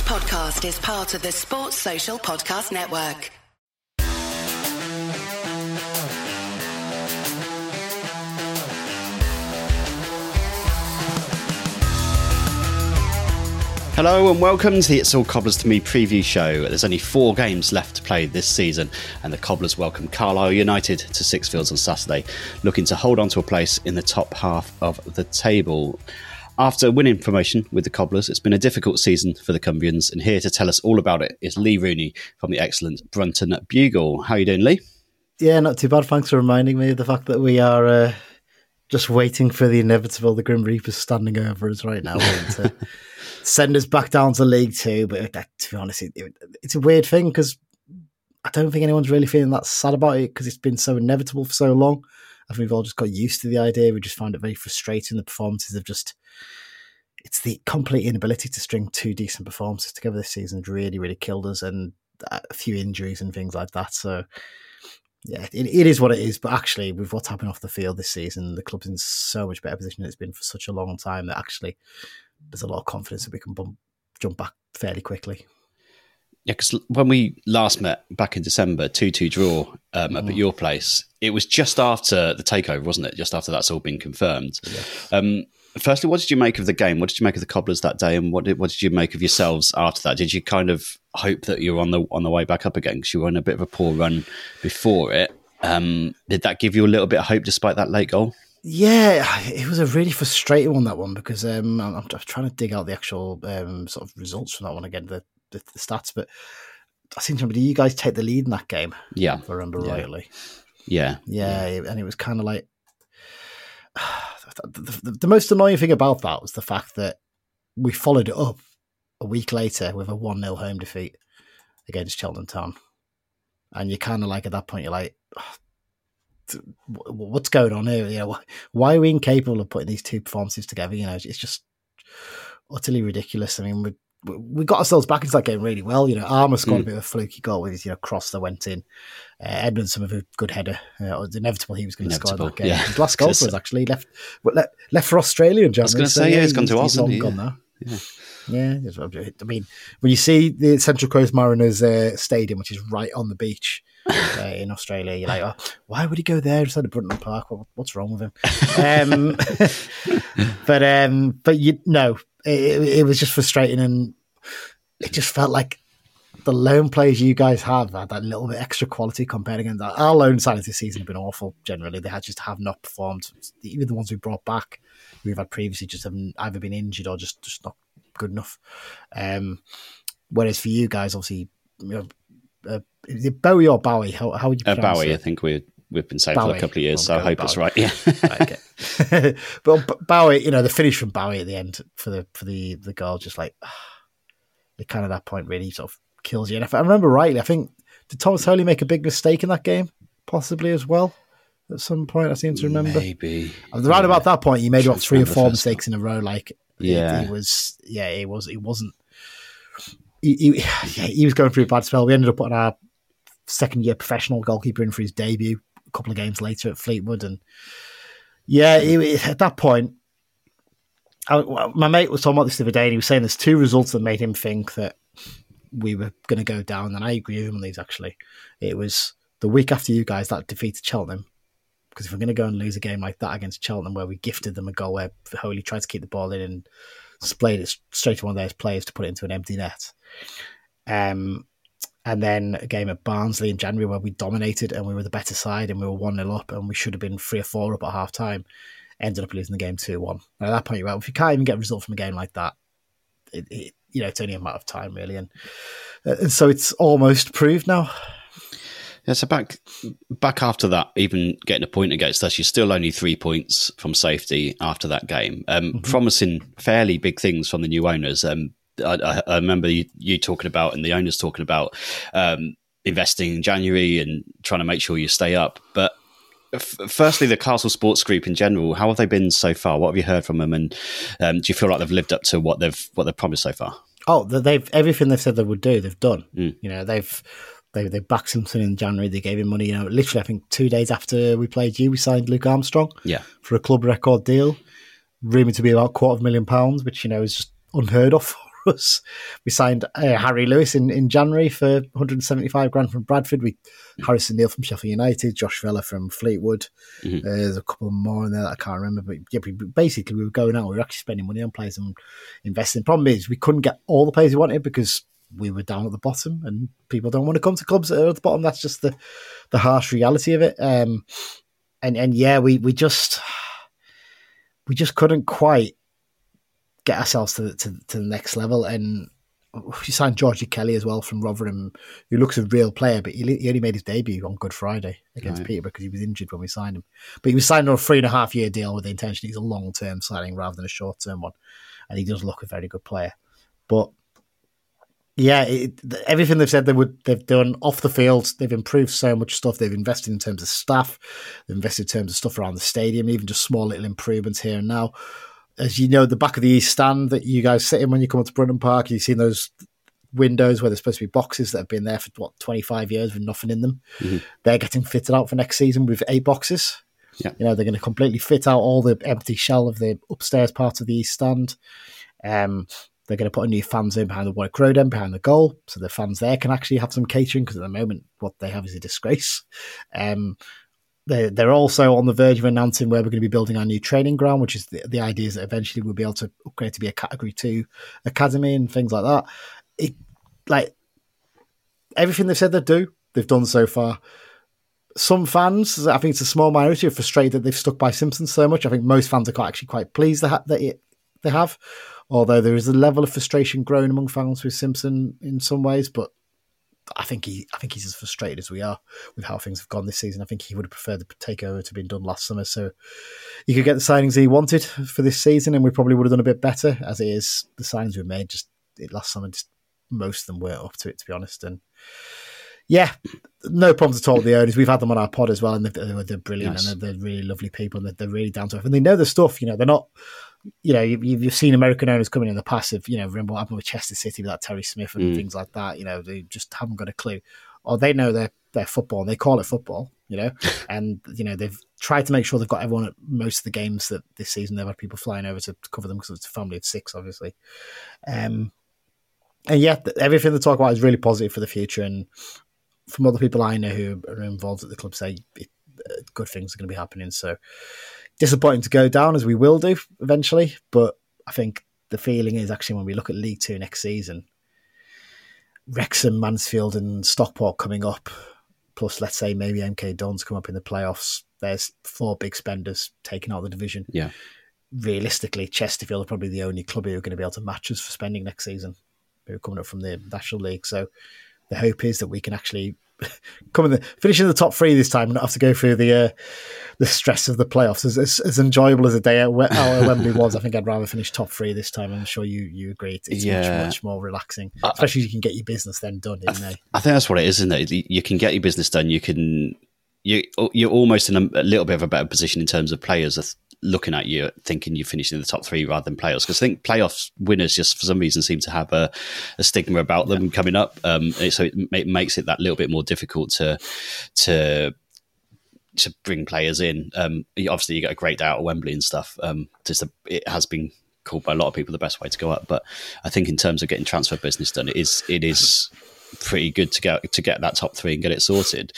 podcast is part of the Sports Social Podcast Network. Hello and welcome to the It's All Cobblers to Me preview show. There's only 4 games left to play this season and the Cobblers welcome Carlisle United to Sixfields on Saturday, looking to hold on to a place in the top half of the table. After winning promotion with the Cobblers, it's been a difficult season for the Cumbrians, and here to tell us all about it is Lee Rooney from the excellent Brunton Bugle. How are you doing, Lee? Yeah, not too bad. Thanks for reminding me of the fact that we are just waiting for the inevitable. The Grim Reaper's standing over us right now, waiting to send us back down to League Two. But to be honest, it's a weird thing because I don't think anyone's really feeling that sad about it because it's been so inevitable for so long. I think we've all just got used to the idea. We just found it very frustrating. The performances have it's the complete inability to string 2 decent performances together this season has really, really killed us, and a few injuries and things like that. So, yeah, it is what it is. But actually, with what's happened off the field this season, the club's in so much better position than it's been for such a long time that actually there's a lot of confidence that we can jump back fairly quickly. Yeah, because when we last met back in December, 2-2 draw up at your place, it was just after the takeover, wasn't it? Just after that's all been confirmed. Yeah. Firstly, what did you make of the game? What did you make of the Cobblers that day, and what did you make of yourselves after that? Did you kind of hope that you were on the way back up again because you were on a bit of a poor run before it? Did that give you a little bit of hope despite that late goal? Yeah, it was a really frustrating one, that one, because I'm trying to dig out the actual sort of results from that one again, the stats, but I seem to remember, do you guys take the lead in that game? Yeah. If I remember rightly. Yeah. And it was kind of like... The most annoying thing about that was the fact that we followed it up a week later with a 1-0 home defeat against Cheltenham Town. And you're kind of like, at that point, you're like, what's going on here? You know, why are we incapable of putting these 2 performances together? You know, it's just utterly ridiculous. I mean, we got ourselves back into that game really well. You know, Armour scored a bit of a fluky goal with his cross that went in. Edmundson with a good header. It was inevitable he was going to score that game. Yeah. His last goal for us, actually, left for Australia in January. I was going to say, he's gone to Oz, hasn't he? Gone now. Yeah. I mean, when you see the Central Coast Mariners stadium, which is right on the beach in Australia, you're like, oh, why would he go there instead of Brunton Park? What's wrong with him? But you know, it was just frustrating, and it just felt like the loan players you guys have had that little bit extra quality compared against that. Our loan signings this season have been awful generally. They have not performed. Even the ones we brought back, we've had previously, just haven't either been injured or just not good enough. Whereas for you guys, obviously, you know, is it Bowie or Bowie? How would you pronounce Bowie, it? I think we've been saying Bowie. for a couple of years, so I hope it's right. Yeah. Okay. But Bowie, you know, the finish from Bowie at the end for the goal, just like it kind of that point really sort of kills you. And if I remember rightly, I think did Thomas Holy make a big mistake in that game, possibly as well? At some point, I seem to remember. Maybe right about that point, he made about 3 or 4 mistakes in a row. Like, yeah, he wasn't. He was going through a bad spell. We ended up putting our second-year professional goalkeeper in for his debut a couple of games later at Fleetwood, and at that point, my mate was talking about this the other day, and he was saying there's 2 results that made him think that we were going to go down, and I agree with him on these. Actually, it was the week after you guys that defeated Cheltenham. Because if we're going to go and lose a game like that against Cheltenham, where we gifted them a goal where Holy tried to keep the ball in and splayed it straight to one of their players to put it into an empty net. And then a game at Barnsley in January where we dominated and we were the better side and we were 1-0 up and we should have been 3 or 4 up at half time. Ended up losing the game 2-1. And at that point, you're right, if you can't even get a result from a game like that, it's only a matter of time, really. And so it's almost proved now. Yeah, so back after that, even getting a point against us, you're still only 3 points from safety after that game. Promising fairly big things from the new owners. I remember you talking about, and the owners talking about, investing in January and trying to make sure you stay up. But firstly, the Castle Sports Group in general, how have they been so far? What have you heard from them? And do you feel like they've lived up to what they've promised so far? Oh, they've everything they've said they would do, they've done. You know, They backed Simpson in January. They gave him money. You know, literally, I think 2 days after we played you, we signed Luke Armstrong. For a club record deal, rumoured to be about £250,000, which, you know, is just unheard of us. We signed Harry Lewis in January for 175 grand from Bradford. Harrison Neal from Sheffield United, Josh Vella from Fleetwood. There's a couple more in there that I can't remember. But yeah, basically we were going out. We were actually spending money on players and investing. The problem is we couldn't get all the players we wanted because we were down at the bottom, and people don't want to come to clubs that are at the bottom. That's just the harsh reality of it. And yeah, we just couldn't quite get ourselves to the next level. And we signed Georgie Kelly as well from Rotherham, who looks a real player, but he only made his debut on Good Friday against Peterborough because he was injured when we signed him. But he was signed on a 3.5 year deal with the intention he's a long-term signing rather than a short-term one. And he does look a very good player. But yeah, everything they've said they've done off the field, they've improved so much stuff. They've invested in terms of staff, they've invested in terms of stuff around the stadium, even just small little improvements here and now. As you know, the back of the East Stand that you guys sit in when you come up to Brunton Park, you've seen those windows where there's supposed to be boxes that have been there for 25 years with nothing in them. They're getting fitted out for next season with 8 boxes. Yeah. You know, they're going to completely fit out all the empty shell of the upstairs part of the East Stand. They're going to put a new fan zone behind the Warwick Road end, behind the goal, so the fans there can actually have some catering, because at the moment what they have is a disgrace. They're also on the verge of announcing where we're going to be building our new training ground, which is the idea is that eventually we'll be able to upgrade to be a Category 2 academy and things like that. Like everything they've said they've done so far. Some fans, I think it's a small minority, are frustrated that they've stuck by Simpson so much. I think most fans are actually quite pleased that they have. Although there is a level of frustration growing among fans with Simpson in some ways, but I think he's as frustrated as we are with how things have gone this season. I think he would have preferred the takeover to have been done last summer, so he could get the signings he wanted for this season, and we probably would have done a bit better. As it is, the signings we made last summer, most of them weren't up to it, to be honest. And yeah, no problems at all with the owners. We've had them on our pod as well, and they're brilliant. Nice. And they're really lovely people, and they're really down to earth, and they know the stuff. You know, they're not. You know, you've seen American owners coming in the past. Remember what happened with Chester City with that Terry Smith and things like that. You know, they just haven't got a clue, or they know their football and they call it football. You know, and you know they've tried to make sure they've got everyone at most of the games that this season they've had people flying over to cover them because it's a family of 6, obviously. And yeah, everything they talk about is really positive for the future. And from other people I know who are involved at the club, say good things are going to be happening. So. Disappointing to go down, as we will do eventually, but I think the feeling is actually when we look at League 2 next season, Wrexham, Mansfield and Stockport coming up, plus let's say maybe MK Dons come up in the playoffs, there's 4 big spenders taking out the division. Yeah. Realistically, Chesterfield are probably the only club who are going to be able to match us for spending next season, who are coming up from the National League. So the hope is that we can actually finish in the top 3 this time and not have to go through the stress of the playoffs. As enjoyable as a day out at Wembley was, I think I'd rather finish top 3 this time. I'm sure you agree. It's much more relaxing, especially you can get your business then done in May. I think that's what it is, isn't it? You can get your business done. You're almost in a little bit of a better position in terms of players looking at you thinking you finished in the top 3 rather than playoffs, because I think playoffs winners just for some reason seem to have a stigma about them coming up, so it makes it that little bit more difficult to bring players in. Obviously you get a great day out at Wembley and stuff. It has been called by a lot of people the best way to go up, but I think in terms of getting transfer business done, it is pretty good to get that top 3 and get it sorted.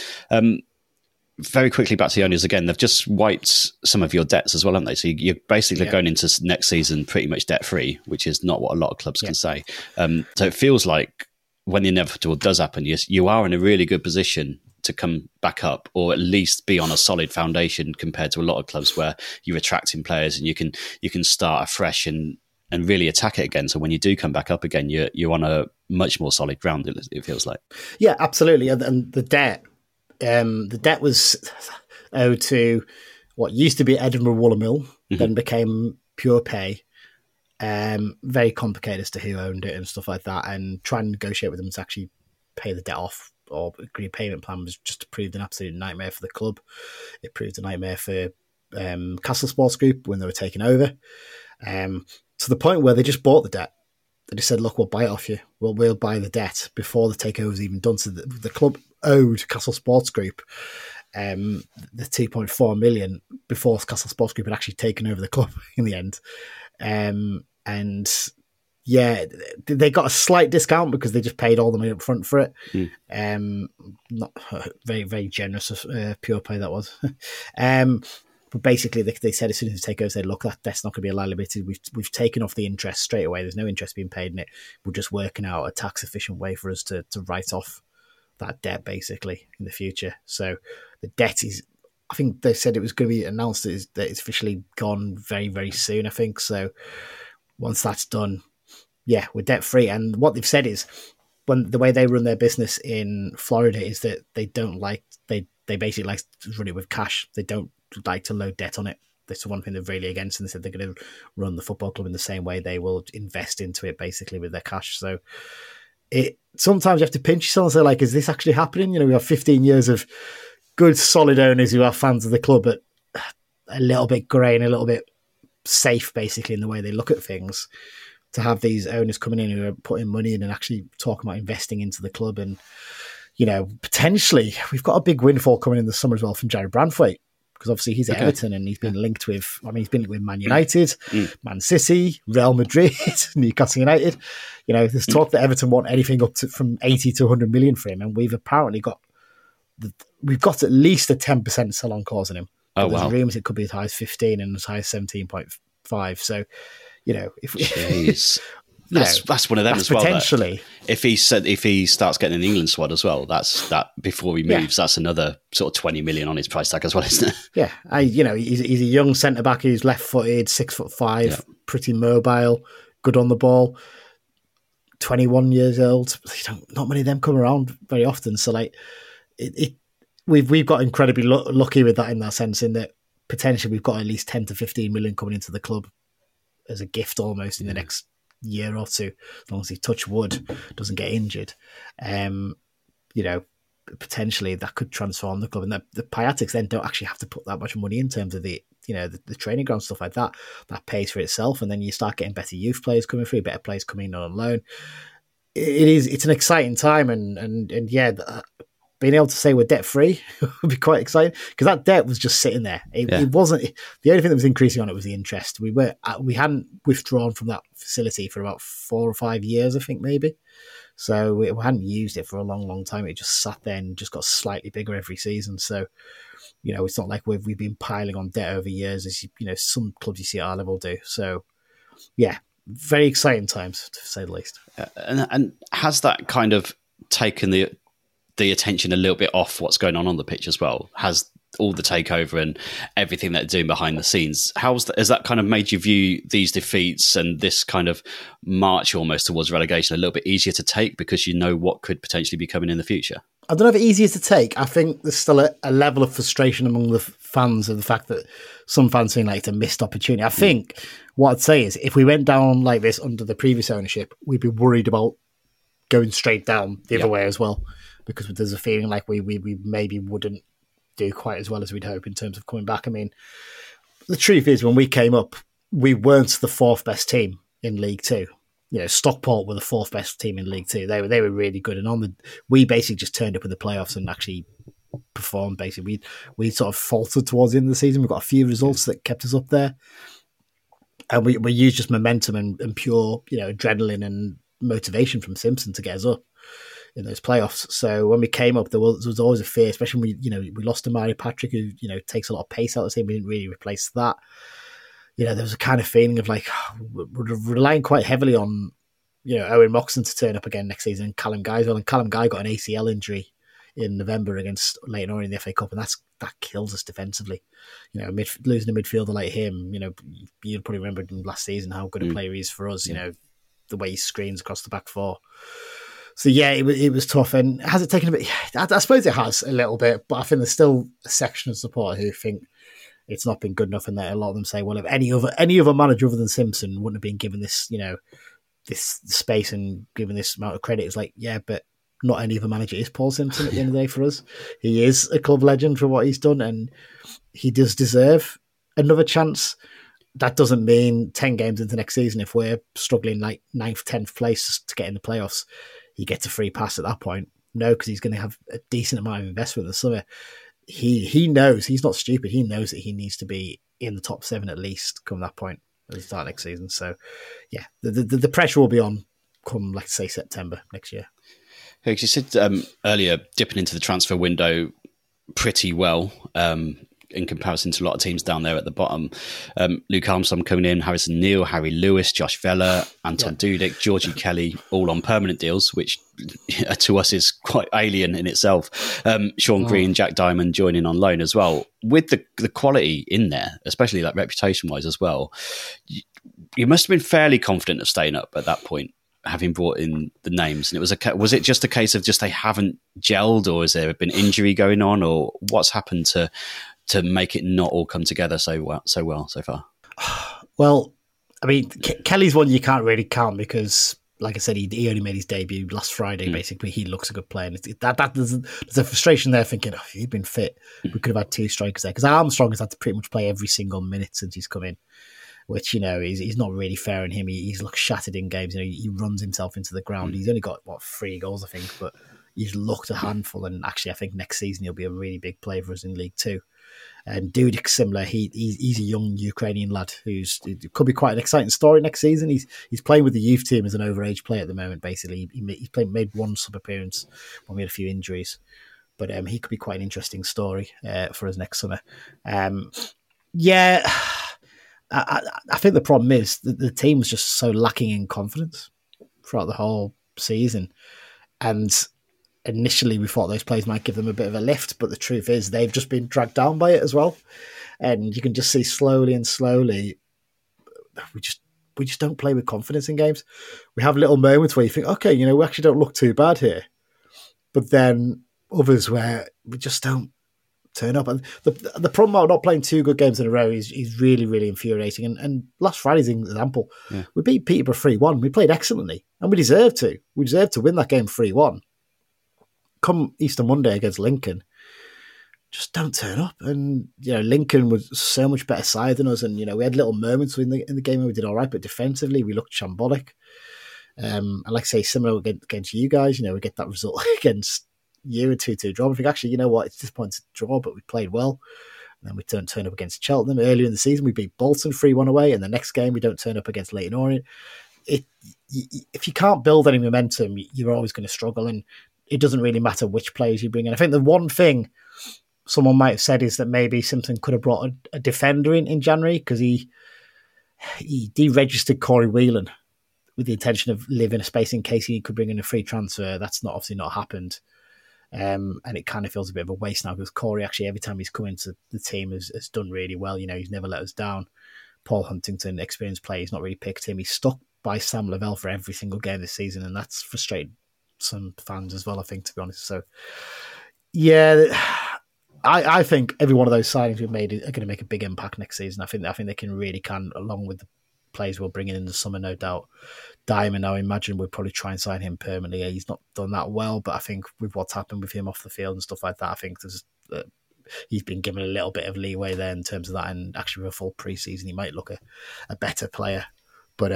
Very quickly back to the owners again, they've just wiped some of your debts as well, haven't they? So you're basically going into next season pretty much debt-free, which is not what a lot of clubs can say. So it feels like when the inevitable does happen, you are in a really good position to come back up, or at least be on a solid foundation compared to a lot of clubs where you're attracting players and you can start afresh and really attack it again. So when you do come back up again, you're on a much more solid ground, it feels like. Yeah, absolutely. And the debt was owed to what used to be Edinburgh Wooler Mill, then became Pure Pay. Very complicated as to who owned it and stuff like that, and trying to negotiate with them to actually pay the debt off or agree a payment plan was just proved an absolute nightmare for the club. It proved a nightmare for Castle Sports Group when they were taken over, to the point where they just bought the debt. They just said, look, we'll buy it off you. We'll buy the debt before the takeover was even done. So the club owed Castle Sports Group the 2.4 million before Castle Sports Group had actually taken over the club in the end. And Yeah, they got a slight discount because they just paid all the money up front for it. Not very, very generous of pure play that was. But basically, they said as soon as they take over, they said, look, that's not going to be a liability. We've taken off the interest straight away. There's no interest being paid in it. We're just working out a tax efficient way for us to write off that debt basically in the future. So the debt is, I think they said it was going to be announced that it's officially gone very, very soon, I think. So once that's done, yeah, we're debt free. And what they've said is, when the way they run their business in Florida is that they basically like to run it with cash. They don't like to load debt on it. That's the one thing they're really against, and they said they're going to run the football club in the same way they will invest into it basically with their cash. So sometimes you have to pinch yourself and say, like, is this actually happening? We have 15 years of good solid owners who are fans of the club, but a little bit grey and a little bit safe basically in the way they look at things. To have these owners coming in who are putting money in and actually talking about investing into the club, and potentially we've got a big windfall coming in the summer as well from Jared Branthwaite, because obviously he's at Everton and he's been linked with. I mean, he's been linked with Man United, Man City, Real Madrid, Newcastle United. There's talk that Everton want anything up to from 80 to 100 million for him, and we've apparently got at least a 10% sell-on clause in him. Oh, wow! There's rumors it could be as high as 15 and as high as 17.5. So. If Jeez. That's one of them as well. Potentially, if he starts getting in the England squad as well, that before he moves, that's another sort of 20 million on his price tag as well, isn't it? Yeah, he's a young centre back who's left-footed, 6'5", pretty mobile, good on the ball. 21 years old. Not many of them come around very often. So we've got incredibly lucky with that in that sense, in that potentially we've got at least 10 to 15 million coming into the club as a gift almost in the next year or two, as long as he, touch wood, doesn't get injured. Potentially that could transform the club, and the Piatics then don't actually have to put that much money in terms of the training ground stuff like that. That pays for itself, and then you start getting better youth players coming through, better players coming in on loan. It's an exciting time, and being able to say we're debt free would be quite exciting, because that debt was just sitting there. It wasn't the only thing that was increasing on it was the interest. We hadn't withdrawn from that facility for about 4 or 5 years, I think maybe. So we hadn't used it for a long, long time. It just sat there and just got slightly bigger every season. So it's not like we've been piling on debt over years, as some clubs you see at our level do. So yeah, very exciting times to say the least. And has that kind of taken the attention a little bit off what's going on the pitch as well? Has all the takeover and everything they're doing behind the scenes, has that kind of made you view these defeats and this kind of march almost towards relegation a little bit easier to take, because you know what could potentially be coming in the future? I don't know if it's easier to take. I think there's still a level of frustration among the fans of the fact that some fans seem like it's a missed opportunity. I think what I'd say is, if we went down like this under the previous ownership, we'd be worried about going straight down the other way as well, because there's a feeling like we maybe wouldn't do quite as well as we'd hope in terms of coming back. I mean, the truth is, when we came up, we weren't the 4th best team in League Two. Stockport were the 4th best team in League Two. They were really good, and we basically just turned up in the playoffs and actually performed. Basically, we sort of faltered towards the end of the season. We got a few results that kept us up there, and we used just momentum and pure adrenaline and motivation from Simpson to get us up in those playoffs. So when we came up, there was always a fear, especially when we lost to Mario Patrick, who takes a lot of pace out of the team. We didn't really replace that. There was a kind of feeling of like, we're relying quite heavily on Owen Moxon to turn up again next season, and Callum Guy as well. And Callum Guy got an ACL injury in November against Leyton Orient in the FA Cup, and that kills us defensively. Losing a midfielder like him, you'll probably remember him last season how good a player he is for us. The way he screens across the back four. So yeah, it was tough. And has it taken a bit? I suppose it has a little bit, but I think there's still a section of support who think it's not been good enough, and that a lot of them say, well, if any other manager other than Simpson wouldn't have been given this, this space and given this amount of credit, it's like, yeah, but not any other manager is Paul Simpson at the end of the day for us. He is a club legend for what he's done, and he does deserve another chance. That doesn't mean 10 games into next season, if we're struggling like 9th, 10th place to get in the playoffs, he gets a free pass at that point. No, because he's going to have a decent amount of investment in the summer. He knows, he's not stupid. He knows that he needs to be in the top 7 at least come that point. at the start of next season. So, yeah, the pressure will be on come, let's say, September next year. Yeah, 'cause you said earlier, dipping into the transfer window pretty well in comparison to a lot of teams down there at the bottom. Luke Armstrong coming in, Harrison Neal, Harry Lewis, Josh Vella, Anton Dudek, Georgie Kelly, all on permanent deals, which to us is quite alien in itself. Sean Green, Jack Diamond joining on loan as well. With the quality in there, especially like reputation-wise as well, you must have been fairly confident of staying up at that point, having brought in the names. And was it just a case of just they haven't gelled, or has there been injury going on, or what's happened to make it not all come together so well so far? Well, I mean, Kelly's one you can't really count because, like I said, he only made his debut last Friday. Basically, he looks a good player. And there's a frustration there, thinking, if he'd been fit, we could have had two strikers there. Because Armstrong has had to pretty much play every single minute since he's come in, which, he's not really fair on him. He's looked shattered in games. He runs himself into the ground. He's only got 3 goals, I think, but he's looked a handful. And actually, I think next season he'll be a really big player for us in League Two. And Dudek's similar. He's a young Ukrainian lad it could be quite an exciting story next season. He's playing with the youth team as an overage player at the moment. Basically, he made one sub appearance when we had a few injuries, but he could be quite an interesting story for us next summer. I think the problem is that the team was just so lacking in confidence throughout the whole season, and initially we thought those players might give them a bit of a lift, but the truth is they've just been dragged down by it as well. And you can just see slowly we just don't play with confidence in games. We have little moments where you think, okay, we actually don't look too bad here, but then others where we just don't turn up. And the problem about not playing 2 good games in a row is really, really infuriating. And last Friday's example, we beat Peterborough 3-1. We played excellently, and we deserved to. We deserved to win that game 3-1. Come Easter Monday against Lincoln, just don't turn up. And Lincoln was so much better side than us, and we had little moments in the game where we did all right, but defensively we looked shambolic. And like I say, similar against you guys, we get that result against you, a 2-2 draw. I think actually, it's disappointing draw, but we played well. And then we turn up against Cheltenham earlier in the season. We beat Bolton 3-1 away, and the next game we don't turn up against Leyton Orient. If you can't build any momentum, you're always going to struggle. And it doesn't really matter which players you bring in. I think the one thing someone might have said is that maybe Simpson could have brought a defender in January, because he deregistered Corey Whelan with the intention of leaving a space in case he could bring in a free transfer. That's obviously not happened. And it kind of feels a bit of a waste now, because Corey actually, every time he's come into the team, has done really well. He's never let us down. Paul Huntington, experienced player, he's not really picked him. He's stuck by Sam Lavelle for every single game this season, and that's frustrated some fans as well, I think, to be honest. So, yeah, I think every one of those signings we've made are going to make a big impact next season. I think they can, along with the players we'll bring in the summer, no doubt. Diamond, I imagine we'll probably try and sign him permanently. He's not done that well, but I think with what's happened with him off the field and stuff like that, I think he's been given a little bit of leeway there in terms of that, and actually with a full pre-season he might look a better player. But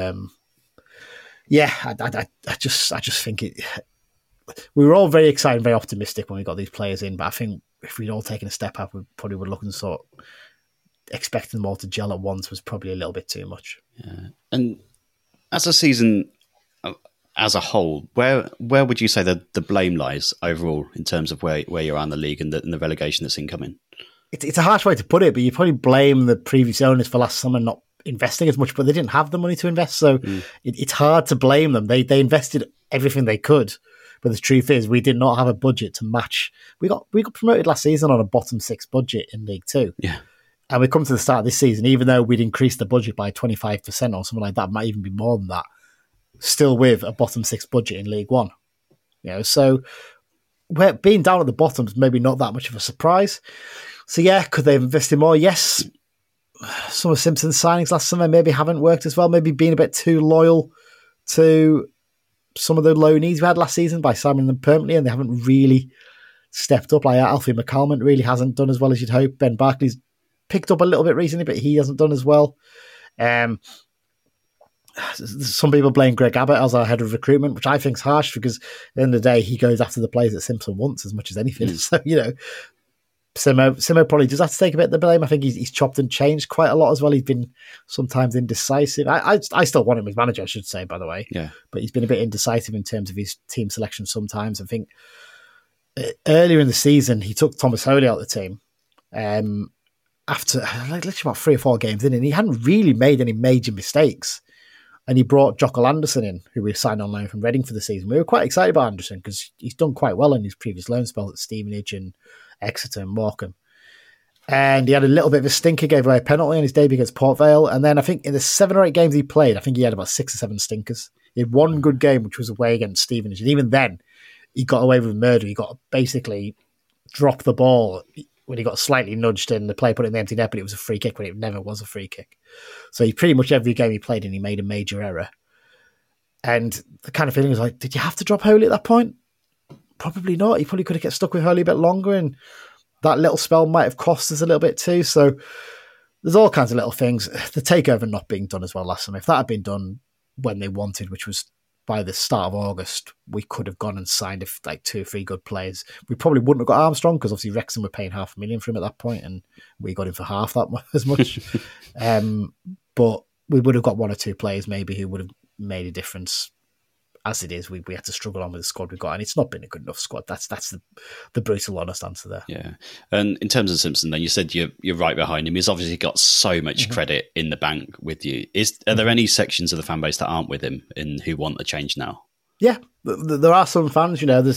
I just think we were all very excited and very optimistic when we got these players in, but I think if we'd all taken a step up, we probably would look and sort expecting them all to gel at once was probably a little bit too much. Yeah. And as a season as a whole, where would you say the blame lies overall in terms of where you are in the league and the relegation that's incoming? It's a harsh way to put it, but you probably blame the previous owners for last summer not investing as much, but they didn't have the money to invest, so it's hard to blame them. They invested everything they could, but the truth is we did not have a budget to match. We got promoted last season on a bottom 6 budget in League Two, and we come to the start of this season, even though we'd increased the budget by 25% or something like that, might even be more than that, still with a bottom 6 budget in League One. So we're being down at the bottom is maybe not that much of a surprise. So could they have invested more? Yes. Some of Simpson's signings last summer maybe haven't worked as well. Maybe being a bit too loyal to some of the loanees we had last season by signing them permanently, and they haven't really stepped up. Like Alfie McCalmont really hasn't done as well as you'd hope. Ben Barkley's picked up a little bit recently, but he hasn't done as well. Some people blame Greg Abbott as our head of recruitment, which I think is harsh, because at the end of the day, he goes after the players that Simpson wants as much as anything. So, Simo probably does have to take a bit of the blame. I think he's chopped and changed quite a lot as well. He's been sometimes indecisive. I still want him as manager, I should say, by the way. Yeah. But he's been a bit indecisive in terms of his team selection sometimes. I think earlier in the season, he took Thomas Holy out of the team after literally about 3 or 4 games in, and he hadn't really made any major mistakes. And he brought Jockle Anderson in, who we signed on loan from Reading for the season. We were quite excited about Anderson because he's done quite well in his previous loan spells at Stevenage and Exeter and Morecambe. And he had a little bit of a stinker, gave away a penalty on his debut against Port Vale. And then I think in the 7 or 8 games he played, I think he had about 6 or 7 stinkers. He had one good game, which was away against Stevenage. And even then, he got away with murder. He got basically dropped the ball when he got slightly nudged and the player put it in the empty net, but it was a free kick when it never was a free kick. So he pretty much every game he played in, he made a major error. And the kind of feeling was like, did you have to drop Holy at that point? Probably not. He probably could have kept stuck with Holy a bit longer, and that little spell might have cost us a little bit too. So there's all kinds of little things. The takeover not being done as well last summer. If that had been done when they wanted, which was by the start of August, we could have gone and signed like 2 or 3 good players. We probably wouldn't have got Armstrong because obviously Wrexham were paying $500,000 for him at that point, and we got him for half that as much. But we would have got 1 or 2 players maybe who would have made a difference. As it is, we had to struggle on with the squad we got, and it's not been a good enough squad. That's the brutal, honest answer there. Yeah, and in terms of Simpson, then you said you're right behind him. He's obviously got so much credit in the bank with you. Are there any sections of the fan base that aren't with him and who want the change now? Yeah, there are some fans.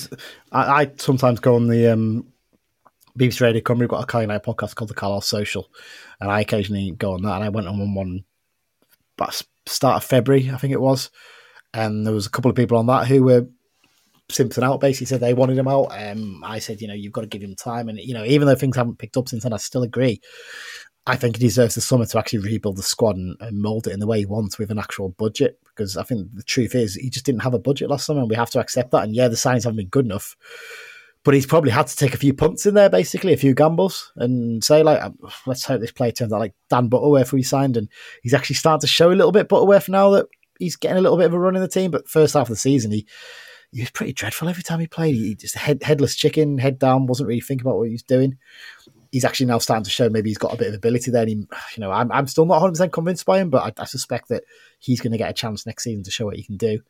I sometimes go on the BBC Radio Cymru. We've got a Carlisle podcast called the Carlisle Social, and I occasionally go on that. And I went on one about start of February, I think it was. And there was a couple of people on that who were Simpson out, basically said they wanted him out. I said, you've got to give him time. And, even though things haven't picked up since then, I still agree. I think he deserves the summer to actually rebuild the squad and mould it in the way he wants with an actual budget. Because I think the truth is he just didn't have a budget last summer, and we have to accept that. And yeah, the signings haven't been good enough. But he's probably had to take a few punts in there, basically, a few gambles, and say, let's hope this player turns out like Dan Butterworth, who he signed. And he's actually starting to show a little bit Butterworth now that he's getting a little bit of a run in the team. But first half of the season, he was pretty dreadful every time he played. He just headless chicken, head down, wasn't really thinking about what he was doing. He's actually now starting to show maybe he's got a bit of ability there. And I'm still not 100% convinced by him, but I suspect that he's going to get a chance next season to show what he can do.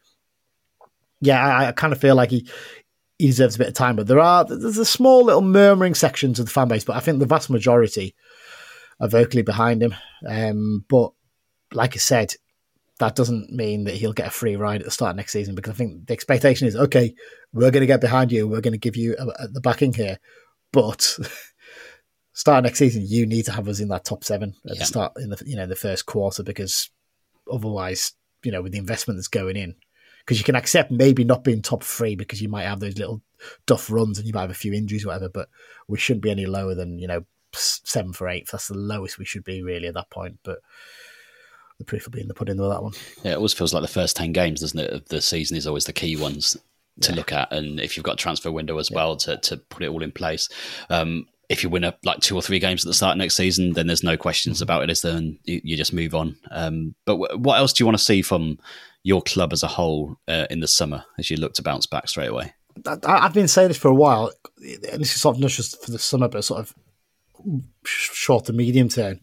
Yeah, I kind of feel like he deserves a bit of time, but there's a small little murmuring sections of the fan base, but I think the vast majority are vocally behind him. But like I said, that doesn't mean that he'll get a free ride at the start of next season, because I think the expectation is, okay, we're going to get behind you, we're going to give you the backing here, but start of next season, you need to have us in that top 7 at the start in the first quarter, because otherwise, with the investment that's going in, because you can accept maybe not being top 3 because you might have those little duff runs and you might have a few injuries or whatever, but we shouldn't be any lower than 7th or 8th. That's the lowest we should be really at that point, but the proof will be in the pudding with that one. Yeah, it always feels like the first 10 games, doesn't it, of the season is always the key ones to look at. And if you've got a transfer window as well to put it all in place. If you win 2 or 3 games at the start of next season, then there's no questions about it, is there? And you just move on. But what else do you want to see from your club as a whole in the summer as you look to bounce back straight away? I've been saying this for a while, and this is sort of not just for the summer, but sort of short to medium term.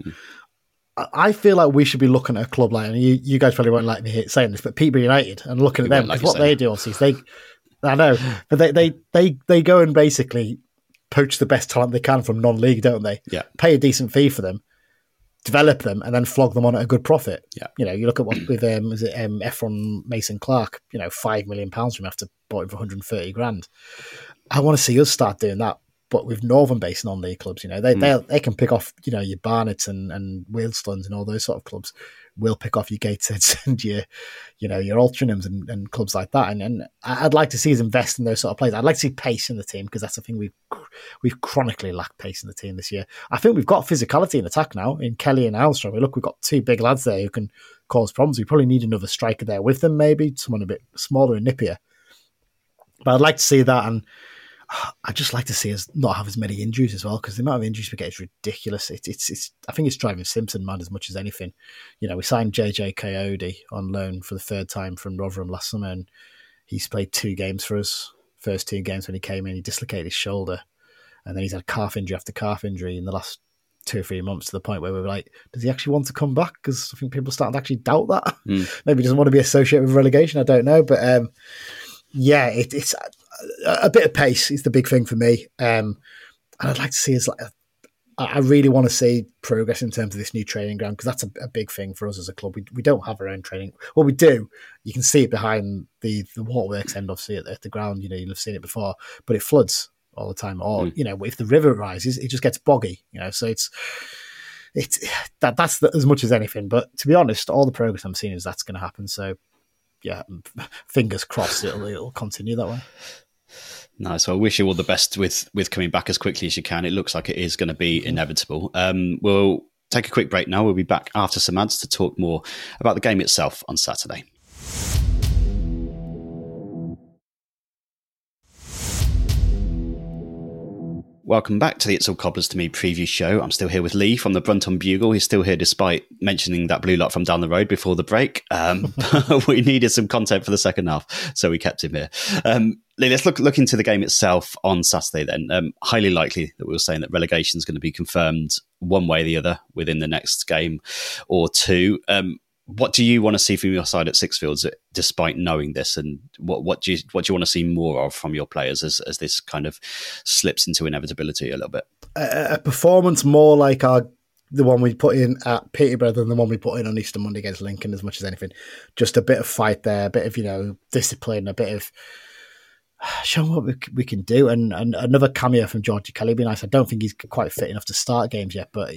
I feel like we should be looking at a club like, and you guys probably won't like me saying this, but Peterborough United, and looking at them, because what they do, obviously, I know, but they go and basically poach the best talent they can from non-league, don't they? Yeah. Pay a decent fee for them, develop them, and then flog them on at a good profit. Yeah. You look at what with Ephron Mason Clark, £5 million from him after bought him for 130 grand. I want to see us start doing that. But with Northern-based non-league clubs, they can pick off, your Barnets and Wealdstones and all those sort of clubs. We'll pick off your Gatesheads and your Altrinchams and clubs like that. And I'd like to see us invest in those sort of players. I'd like to see pace in the team, because that's the thing we've chronically lacked pace in the team this year. I think we've got physicality in attack now in Kelly and Armstrong. We've got 2 big lads there who can cause problems. We probably need another striker there with them, maybe someone a bit smaller and nippier. But I'd like to see that, and I'd just like to see us not have as many injuries as well, because the amount of injuries we get is ridiculous. It's I think it's driving Simpson mad as much as anything. We signed JJ Coyote on loan for the 3rd time from Rotherham last summer, and he's played 2 games for us. First 2 games when he came in, he dislocated his shoulder. And then he's had calf injury after calf injury in the last 2 or 3 months, to the point where we were like, does he actually want to come back? Because I think people are starting to actually doubt that. Maybe he doesn't want to be associated with relegation. I don't know. But it's a bit of pace is the big thing for me. And I'd like to see I really want to see progress in terms of this new training ground, because that's a big thing for us as a club. We don't have our own training. Well, we do. You can see it behind the waterworks end, obviously, at the ground. You'll have seen it before, but it floods all the time. Or, if the river rises, it just gets boggy, so that's as much as anything. But to be honest, all the progress I'm seeing is that's going to happen. So, yeah, fingers crossed it'll continue that way. No, so I wish you all the best with coming back as quickly as you can. It looks like it is going to be inevitable. We'll take a quick break now. We'll be back after some ads to talk more about the game itself on Saturday. Welcome back to the It's All Cobblers to Me preview show. I'm still here with Lee from the Brunton Bugle. He's still here despite mentioning that blue lot from down the road before the break. We needed some content for the second half, so we kept him here. Lee, let's look into the game itself on Saturday then. Highly likely that we were saying that relegation is going to be confirmed one way or the other within the next game or two. What do you want to see from your side at Sixfields, despite knowing this, and what do you want to see more of from your players as this kind of slips into inevitability a little bit? A performance more like the one we put in at Peterborough than the one we put in on Easter Monday against Lincoln, as much as anything. Just a bit of fight there, a bit of discipline, a bit of showing what we can do, and another cameo from Georgie Kelly would be nice. I don't think he's quite fit enough to start games yet, but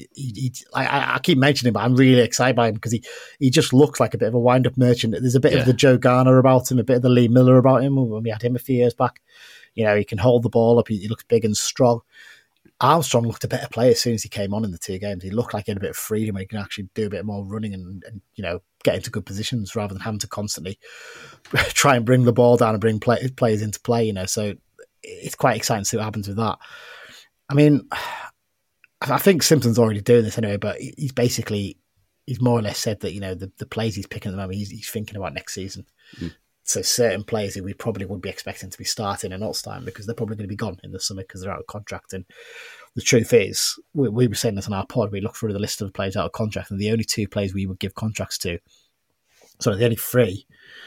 I keep mentioning him, but I'm really excited by him because he just looks like a bit of a wind-up merchant. There's a bit of the Joe Garner about him, a bit of the Lee Miller about him when we had him a few years back. He can hold the ball up. He looks big and strong. Armstrong looked a better player as soon as he came on in the 2 games. He looked like he had a bit of freedom where he can actually do a bit more running and get into good positions rather than having to constantly try and bring the ball down and bring players into play. So it's quite exciting to see what happens with that. I mean, I think Simpson's already doing this anyway, but he's more or less said that the players he's picking at the moment, he's thinking about next season. So certain players who we probably would be expecting to be starting are not starting because they're probably going to be gone in the summer because they're out of contract. And the truth is, we were saying this on our pod, we look through the list of players out of contract, and the only 2 players we would give contracts to, the only 3,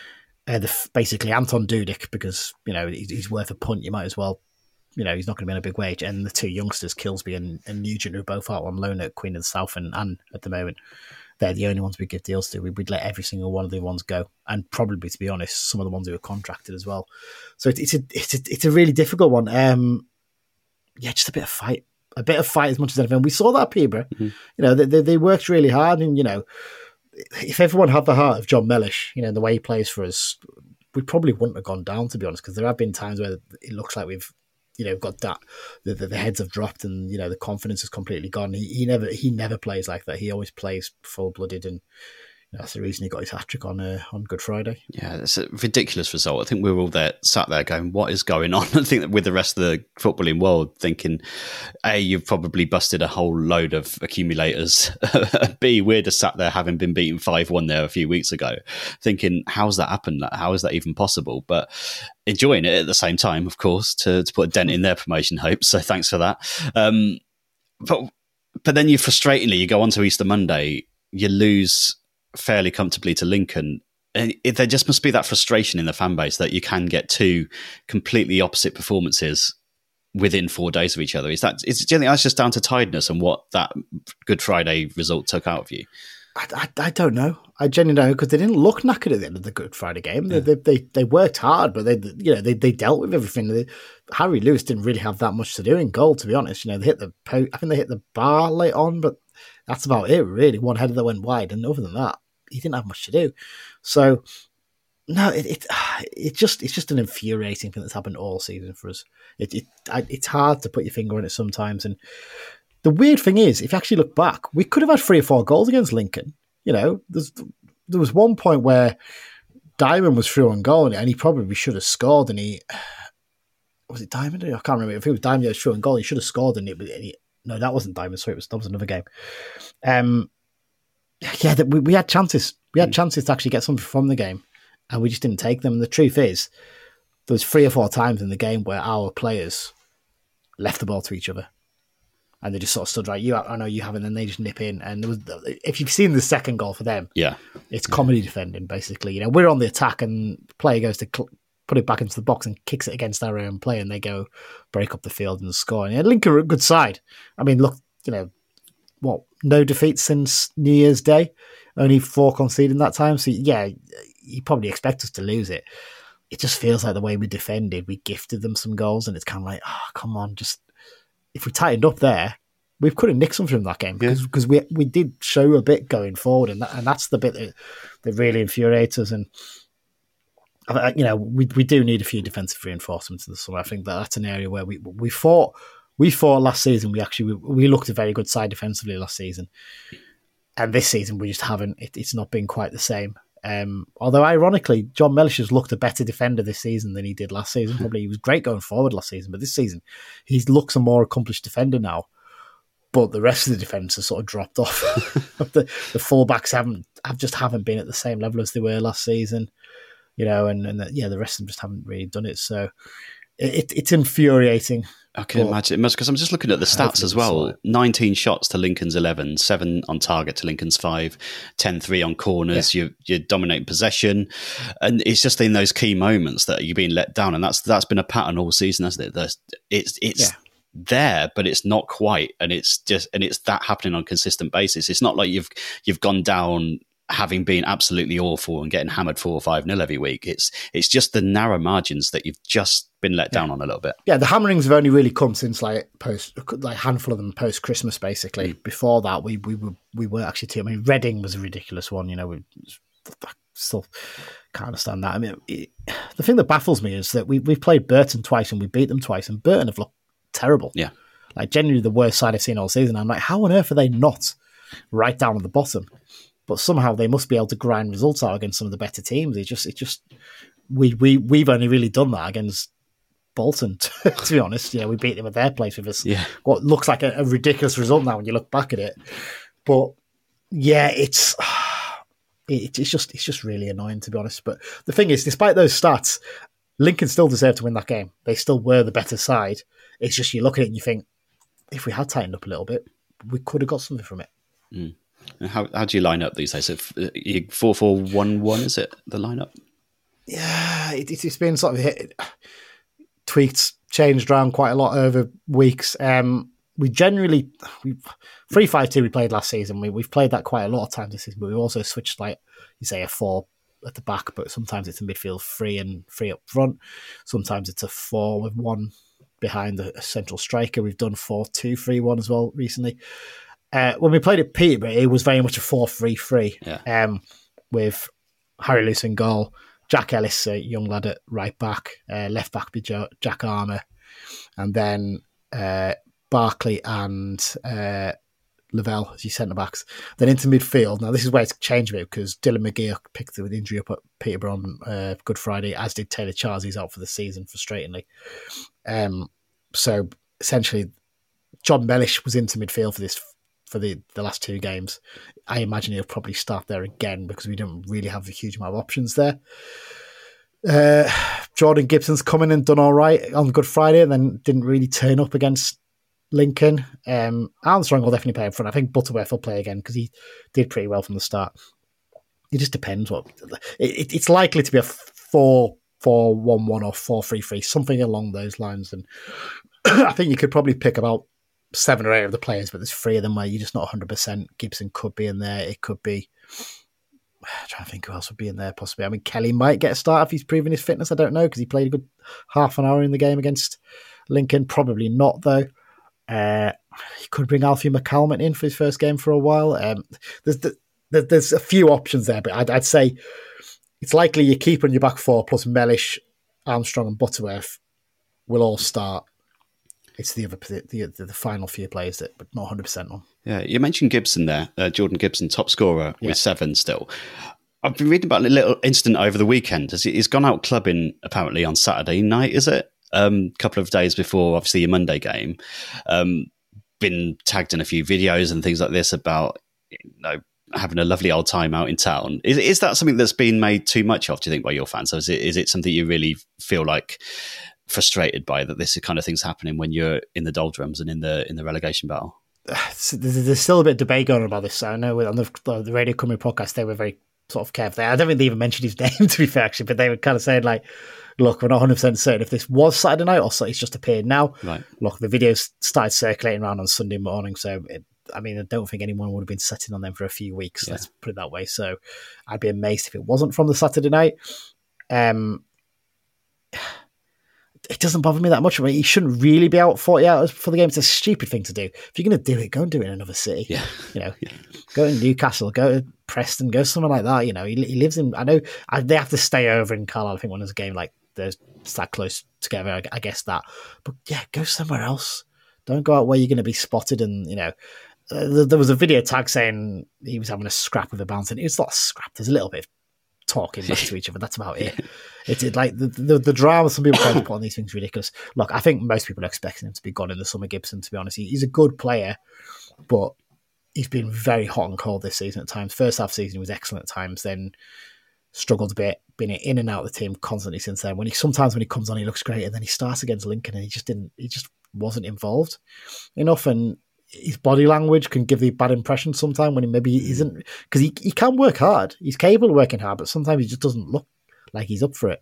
basically Anton Dudic, because he's worth a punt, you might as well, he's not going to be on a big wage, and the 2 youngsters, Kilsby and Nugent, who are both out on loan at Queen of the South and at the moment. They're the only ones we give deals to. We'd let every single one of the ones go, and probably, to be honest, some of the ones who are contracted as well. So it's a really difficult one. Just a bit of fight as much as anything. We saw that at Peterborough. They worked really hard, and if everyone had the heart of John Mellish, the way he plays for us, we probably wouldn't have gone down, to be honest, because there have been times where it looks like we've got that the heads have dropped and the confidence is completely gone. He never plays like that. He always plays full blooded, and that's the reason he got his hat-trick on Good Friday. Yeah, it's a ridiculous result. I think we were all sat there going, what is going on? I think that with the rest of the footballing world thinking, A, you've probably busted a whole load of accumulators. B, we're just sat there having been beaten 5-1 there a few weeks ago, thinking, how's that happened? How is that even possible? But enjoying it at the same time, of course, to put a dent in their promotion hopes. So thanks for that. But then frustratingly, you go on to Easter Monday, you lose fairly comfortably to Lincoln. And there just must be that frustration in the fan base that you can get 2 completely opposite performances within 4 days of each other. Do you think that's just down to tiredness and what that Good Friday result took out of you? I don't know. I genuinely don't know, because they didn't look knackered at the end of the Good Friday game. Yeah. They worked hard, but they dealt with everything. Harry Lewis didn't really have that much to do in goal, to be honest. I think they hit the bar late on, but that's about it, really. One header that went wide, and other than that, he didn't have much to do. So, no, it's just an infuriating thing that's happened all season for us. It's hard to put your finger on it sometimes. And the weird thing is, if you actually look back, we could have had 3 or 4 goals against Lincoln. There was one point where Diamond was through on goal, and he probably should have scored. And was it Diamond? I can't remember if it was Diamond that was through on goal. He should have scored, no, that wasn't Diamond. Sorry, that was another game. We had chances. We had chances to actually get something from the game, and we just didn't take them. And the truth is, there was 3 or 4 times in the game where our players left the ball to each other. And they just sort of stood right. I know you have, and then they just nip in. And if you've seen the second goal for them, it's comedy defending, basically. You know, we're on the attack, and the player goes to put it back into the box and kicks it against our own play, and they go break up the field and score. And Lincoln are a good side. I mean, look, you know, no defeats since New Year's Day, only 4 conceded in that time. So yeah, you probably expect us to lose it. It just feels like the way we defended, we gifted them some goals, and it's kind of like, oh, come on, just. If we tightened up there, we could have nicked something from that game because we did show a bit going forward, and that's the bit that really infuriates us. And you know, we do need a few defensive reinforcements in the summer. I think that's an area where we fought last season. We looked a very good side defensively last season, and this season we just haven't. It's not been quite the same. Although ironically, John Mellish has looked a better defender this season than he did last season. Probably he was great going forward last season, but this season he looks a more accomplished defender now. But the rest of the defence has sort of dropped off. the fullbacks haven't been at the same level as they were last season, you know, and the rest of them just haven't really done it. So it's infuriating. I can imagine it must, because I'm just looking at the stats as well. 19 shots to Lincoln's 11, 7 on target to Lincoln's 5, 10-3 on corners. Yeah. You're dominating possession, and it's just in those key moments that you're being let down, and that's been a pattern all season, hasn't it? It's there, but it's not quite, and it's that happening on a consistent basis. It's not like you've gone down having been absolutely awful and getting hammered 4 or 5-0 every week. It's just the narrow margins that you've just been let down on a little bit. Yeah, the hammerings have only really come since like handful of them post Christmas, basically. Before that, we were actually too. I mean, Reading was a ridiculous one. You know, I still can't understand that. I mean, the thing that baffles me is that we've played Burton twice and we beat them twice, and Burton have looked terrible. Yeah, like genuinely the worst side I've seen all season. I'm like, how on earth are they not right down at the bottom? But somehow they must be able to grind results out against some of the better teams. We've only really done that against Bolton, to be honest. Yeah, we beat them at their place with what looks like a ridiculous result now when you look back at it. But yeah, it's just really annoying, to be honest. But the thing is, despite those stats, Lincoln still deserved to win that game. They still were the better side. It's just you look at it and you think, if we had tightened up a little bit, we could have got something from it. Mm. How do you line up these days? 4-4-1-1, is it the lineup? Yeah, it's been sort of tweaked, changed around quite a lot over weeks. We 3-5-2 we played last season. We've played that quite a lot of times this season, but we've also switched, like you say, a 4 at the back, but sometimes it's a midfield 3 and 3 up front. Sometimes it's a 4 with 1 behind a central striker. We've done 4-2-3-1 as well recently. When we played at Peterborough, it was very much a 4-3-3 with Harry Lewis in goal, Jack Ellis, a young lad at right back, left back be Jack Armour, and then Barkley and Lavelle as your centre-backs. Then into midfield. Now, this is where it's changed a bit because Dylan McGee picked up with injury up at Peterborough on Good Friday, as did Taylor Charles. He's out for the season, frustratingly. So, essentially, John Mellish was into midfield for the last 2 games. I imagine he'll probably start there again because we don't really have a huge amount of options there. Jordan Gibson's come in and done all right on Good Friday and then didn't really turn up against Lincoln. Armstrong will definitely play up front. I think Butterworth will play again because he did pretty well from the start. It just depends. It's likely to be a 4-4-1-1 or 4-3-3, something along those lines. And I think you could probably pick about 7 or 8 of the players, but there's 3 of them where you're just not 100%. Gibson could be in there. It could be... I'm trying to think who else would be in there possibly. I mean, Kelly might get a start if he's proven his fitness. I don't know because he played a good half an hour in the game against Lincoln. Probably not, though. He could bring Alfie McCalmont in for his first game for a while. There's a few options there, but I'd say it's likely your keeper and your back 4 plus Mellish, Armstrong and Butterworth will all start. It's the final few players that, but not 100% on. Yeah, you mentioned Gibson there, Jordan Gibson, top scorer with 7 still. I've been reading about a little incident over the weekend. He's gone out clubbing apparently on Saturday night, is it? Couple of days before, obviously, your Monday game. Been tagged in a few videos and things like this about having a lovely old time out in town. Is that something that's been made too much of, do you think, by your fans? Or is it something you really feel like frustrated by that this kind of thing's happening when you're in the doldrums and in the relegation battle? There's still a bit of debate going on about this. So I know on the Radio Cymru podcast, they were very sort of careful. I don't think they even mentioned his name, to be fair, actually, but they were kind of saying, like, look, we're not 100% certain if this was Saturday night or it's just appeared now. Right. Look, the videos started circulating around on Sunday morning, so I don't think anyone would have been sitting on them for a few weeks, let's put it that way. So I'd be amazed if it wasn't from the Saturday night. It doesn't bother me that much. I mean, he shouldn't really be out 40 hours before the game. It's a stupid thing to do. If you're going to do it, go and do it in another city. Yeah. Go to Newcastle, go to Preston, go somewhere like that. He lives in. I know they have to stay over in Carlisle. I think when there's a game like there's that close together, I guess that. But yeah, go somewhere else. Don't go out where you're going to be spotted. And there was a video tag saying he was having a scrap with a bouncer. And it's not a scrap. There's a little bit of talking back to each other. That's about it. It's like the drama some people try to put on these things is ridiculous. Look, I think most people are expecting him to be gone in the summer, Gibson, to be honest. He's a good player, but he's been very hot and cold this season at times. First half season he was excellent at times, then struggled a bit, been in and out of the team constantly since then. Sometimes when he comes on he looks great, and then he starts against Lincoln and he just wasn't involved enough, and his body language can give the bad impression sometimes when he maybe isn't, because he can work hard. He's capable of working hard, but sometimes he just doesn't look like he's up for it.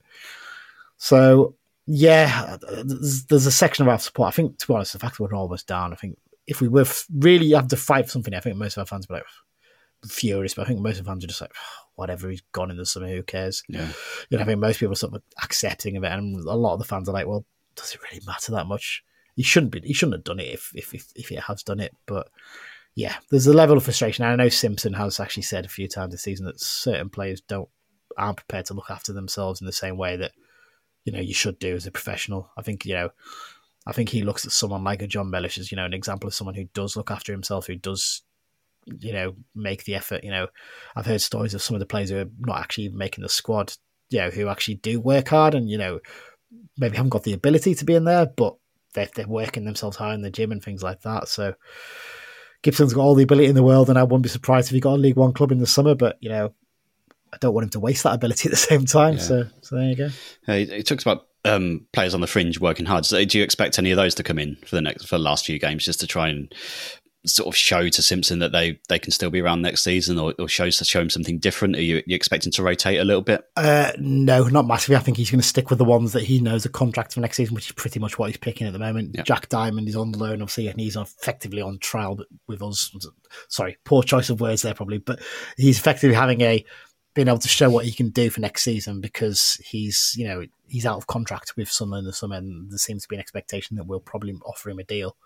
So, yeah, there's a section of our support. I think, to be honest, the fact that we're almost down, I think if we were really have to fight for something, I think most of our fans would be like furious, but I think most of the fans are just like, whatever, he's gone in the summer, who cares? Yeah. I think most people are sort of accepting of it, and a lot of the fans are like, well, does it really matter that much? He shouldn't have done it if he has done it. But yeah, there's a level of frustration. And I know Simpson has actually said a few times this season that certain players aren't prepared to look after themselves in the same way that you should do as a professional. I think he looks at someone like a John Mellish as an example of someone who does look after himself, who does make the effort. I've heard stories of some of the players who are not actually making the squad, who actually do work hard and maybe haven't got the ability to be in there, but they're working themselves hard in the gym and things like that. So Gibson's got all the ability in the world, and I wouldn't be surprised if he got a League One club in the summer, but I don't want him to waste that ability at the same time. Yeah. So there you go. He talks about players on the fringe working hard. So do you expect any of those to come in for the last few games, just to try and sort of show to Simpson that they can still be around next season, or show him something different? Are you expecting to rotate a little bit? No, not massively. I think he's going to stick with the ones that he knows are contracts for next season, which is pretty much what he's picking at the moment. Yeah. Jack Diamond is on loan, obviously, and he's effectively on trial with us. Sorry, poor choice of words there probably, but he's effectively being able to show what he can do for next season, because he's out of contract with Sunderland in the summer, and there seems to be an expectation that we'll probably offer him a deal.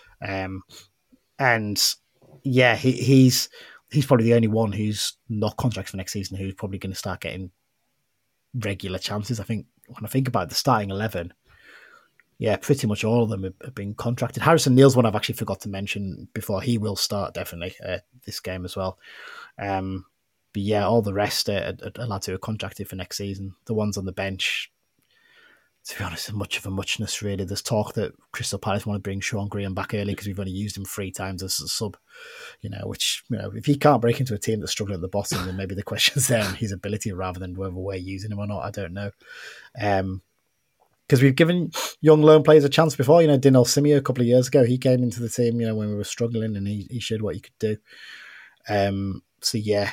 And yeah, he's probably the only one who's not contracted for next season who's probably going to start getting regular chances. I think when I think about the starting 11, yeah, pretty much all of them have been contracted. Harrison Neal's one I've actually forgot to mention before. He will start definitely this game as well. But yeah, all the rest are lads who are contracted for next season. The ones on the bench, to be honest, much of a muchness, really. There's talk that Crystal Palace want to bring Sean Graham back early because we've only used him 3 times as a sub, which, if he can't break into a team that's struggling at the bottom, then maybe the question's there on his ability rather than whether we're using him or not. I don't know. Because we've given young loan players a chance before. Dinel Simeo a couple of years ago, he came into the team, when we were struggling, and he showed what he could do. So yeah,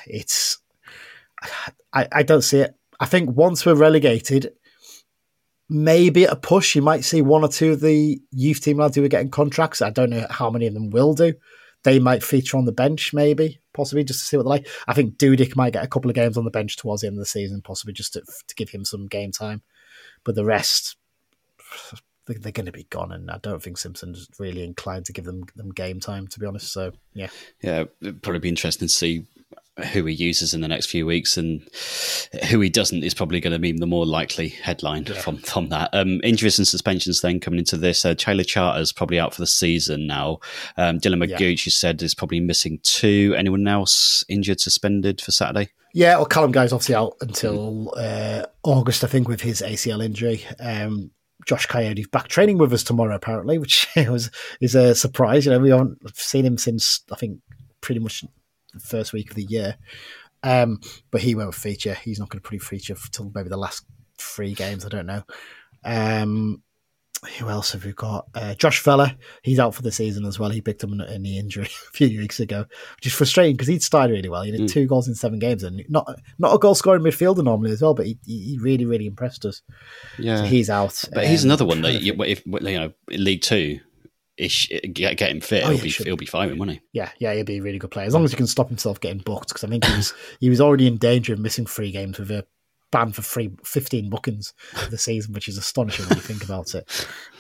I don't see it. I think once we're relegated, maybe at a push, you might see 1 or 2 of the youth team lads who are getting contracts. I don't know how many of them will do. They might feature on the bench, maybe, possibly, just to see what they're like. I think Dudek might get a couple of games on the bench towards the end of the season, possibly just to give him some game time. But the rest, they're going to be gone, and I don't think Simpson's really inclined to give them game time, to be honest. So, yeah. Yeah, it'd probably be interesting to see who he uses in the next few weeks, and who he doesn't is probably going to be the more likely headline from that. Injuries and suspensions then coming into this. Taylor Charter's probably out for the season now. Dylan McGooch, you said, is probably missing 2. Anyone else injured, suspended for Saturday? Yeah, well, Callum Guy's obviously out until August, I think, with his ACL injury. Josh Coyote's back training with us tomorrow, apparently, which is a surprise. We haven't seen him since, I think, pretty much the first week of the year. But he won't feature. He's not going to feature until maybe the last 3 games. I don't know. Who else have we got? Josh Feller, he's out for the season as well. He picked up a knee injury a few weeks ago, which is frustrating because he'd started really well. He did 2 goals in 7 games, and not a goal scoring midfielder normally as well. But he really, really impressed us. Yeah, so he's out. But he's another one that if League Two, get him fit, he'll be fine, won't he? Yeah, he'll be a really good player as long as he can stop himself getting booked. Because I think he was already in danger of missing 3 games with a ban for 15 bookings for the season, which is astonishing when you think about it.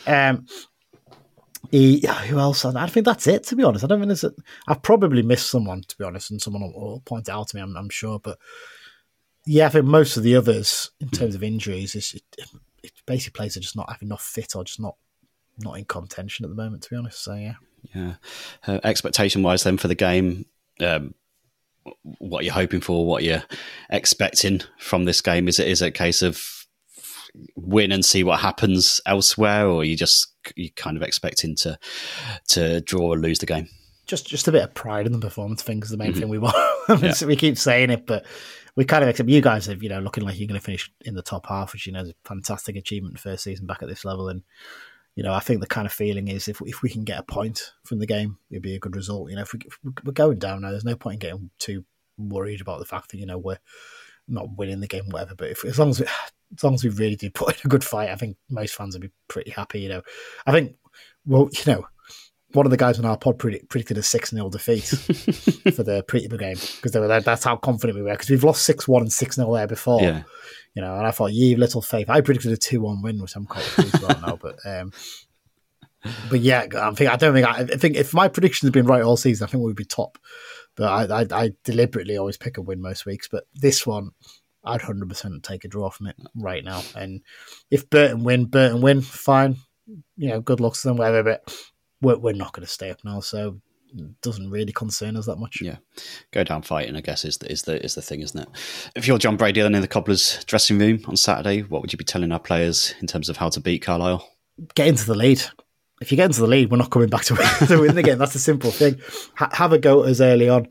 Who else? I think that's it, to be honest. I don't think I've probably missed someone, to be honest, and someone will point it out to me, I'm sure. But yeah, I think most of the others, in terms of injuries, it basically players are just not having enough fit or just not in contention at the moment, to be honest. So yeah. Expectation-wise then for the game, what you're hoping for, what you're expecting from this game? Is it a case of win and see what happens elsewhere, or you kind of expecting to draw or lose the game? Just a bit of pride in the performance thing is the main thing we want. So we keep saying it, but we kind of accept. You guys are looking like you're going to finish in the top half, which is a fantastic achievement first season back at this level. And I think the kind of feeling is if we can get a point from the game, it'd be a good result. If we're going down now, there's no point in getting too worried about the fact that we're not winning the game, whatever. But as long as we really do put in a good fight, I think most fans would be pretty happy. I think one of the guys on our pod predicted a 6-0 defeat for the Peterborough game because that's how confident we were, because we've lost 6-1 and 6-0 there before. Yeah. And I thought, ye little faith. I predicted a 2-1 win, which I'm quite pleased about now. But yeah, I think if my predictions had been right all season, I think we'd be top. But I deliberately always pick a win most weeks. But this one, I'd 100% take a draw from it right now. And if Burton win, fine. Good luck to them, whatever. But we're not going to stay up now, so it doesn't really concern us that much. Yeah, go down fighting, I guess, is the thing, isn't it? If you're John Brady then in the Cobblers dressing room on Saturday, what would you be telling our players in terms of how to beat Carlisle? Get into the lead. If you get into the lead, we're not coming back to win the game. That's a simple thing. Have a go at us early on.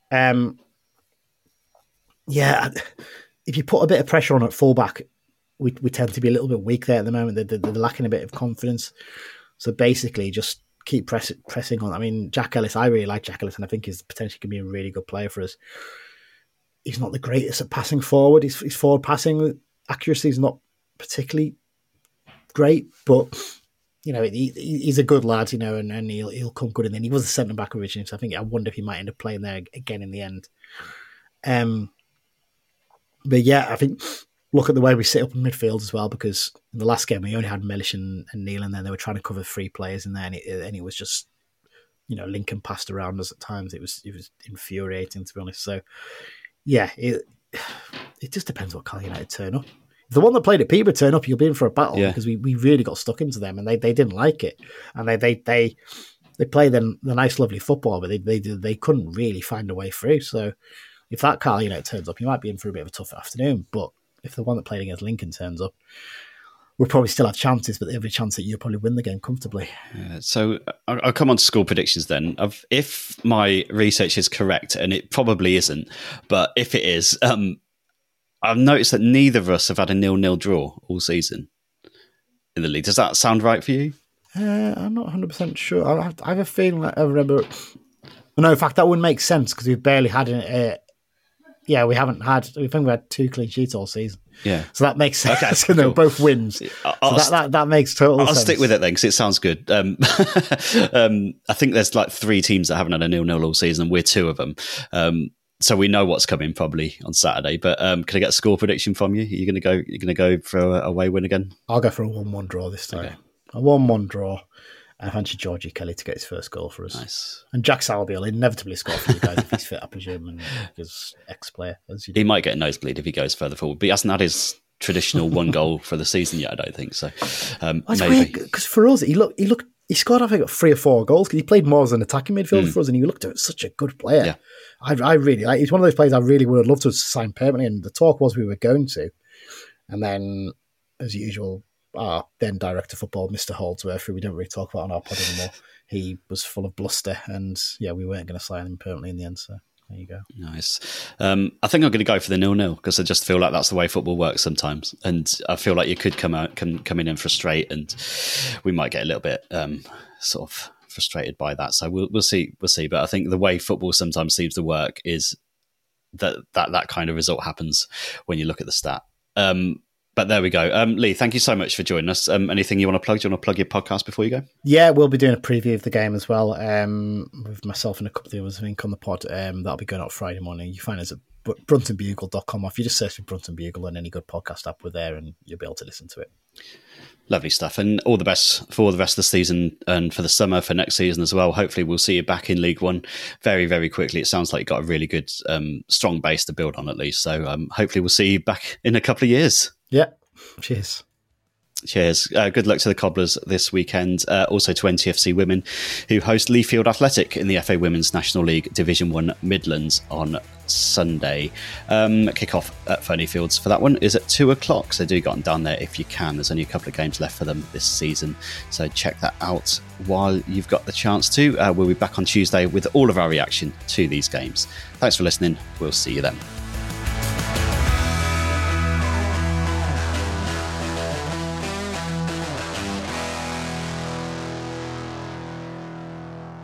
If you put a bit of pressure on at fullback, we tend to be a little bit weak there at the moment. They're lacking a bit of confidence. So basically, just keep pressing on. I mean, Jack Ellis, I really like Jack Ellis, and I think he's potentially going to be a really good player for us. He's not the greatest at passing forward. His forward passing accuracy is not particularly great, but he's a good lad, and he'll come good. And then he was a centre back originally, so I wonder if he might end up playing there again in the end. But yeah, I think look at the way we sit up in midfield as well, because in the last game we only had Mellish and Neil in there. They were trying to cover 3 players in there, and it was just Lincoln passed around us at times. It was infuriating, to be honest. So yeah, it just depends what Carlisle United turn up. If the one that played at Peterborough turn up, you'll be in for a battle, because we really got stuck into them, and they didn't like it, and they play the nice lovely football, but they couldn't really find a way through. So if that Carlisle United turns up, you might be in for a bit of a tough afternoon. But if the one that played against Lincoln turns up, we'll probably still have chances, but every chance that you'll probably win the game comfortably. So I'll come on to score predictions then. If my research is correct, and it probably isn't, but if it is, I've noticed that neither of us have had a 0-0 draw all season in the league. Does that sound right for you? I'm not 100% sure. I have a feeling that I remember... No, in fact, that wouldn't make sense because we've barely had we haven't had... We think we had 2 clean sheets all season. Yeah. So that makes sense. Okay, cool. They were both wins. That makes total sense. I'll stick with it then because it sounds good. I think there's like 3 teams that haven't had a 0-0 all season, and we're 2 of them. So we know what's coming probably on Saturday. But can I get a score prediction from you? You're going to go for a away win again? I'll go for a 1-1 draw this time. Okay. A 1-1 draw. I fancy Georgie Kelly to get his first goal for us. Nice. And Jack Salby will inevitably score for you guys if he's fit, I presume, and his ex-player. He might get a nosebleed if he goes further forward, but he hasn't had his traditional 1 goal for the season yet, I don't think so. Maybe. Because for us, he scored, I think, 3 or 4 goals because he played more as an attacking midfielder for us, and he looked at such a good player. Yeah. I really like. He's one of those players I really would have loved to sign permanently, and the talk was we were going to. And then, as usual, our then director of football, Mr. Holdsworth, who we don't really talk about on our pod anymore, he was full of bluster, and we weren't going to sign him permanently in the end. So There you go. Nice. I think I'm going to go for the 0-0 because I just feel like that's the way football works sometimes, and I feel like you could come in and frustrate, and we might get a little bit sort of frustrated by that. So we'll see. But I think the way football sometimes seems to work is that kind of result happens when you look at the stat. But there we go. Lee, thank you so much for joining us. Anything you want to plug? Do you want to plug your podcast before you go? Yeah, we'll be doing a preview of the game as well with myself and a couple of the others, I think, on the pod. That'll be going out Friday morning. You find us at bruntonbugle.com. If you just search for Brunton Bugle on any good podcast app, we're there and you'll be able to listen to it. Lovely stuff. And all the best for the rest of the season and for the summer, for next season as well. Hopefully we'll see you back in League One very, very quickly. It sounds like you've got a really good, strong base to build on at least. So hopefully we'll see you back in a couple of years. Yeah. Cheers. Good luck to the Cobblers this weekend. Also to NTFC Women, who host Leafield Athletic in the FA Women's National League Division 1 Midlands on Sunday. Kick-off at Fernie Fields for that one is at 2:00, so do get on down there if you can. There's only a couple of games left for them this season, so check that out while you've got the chance to. We'll be back on Tuesday with all of our reaction to these games. Thanks for listening. We'll see you then.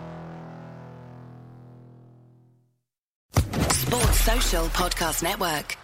Podcast Network.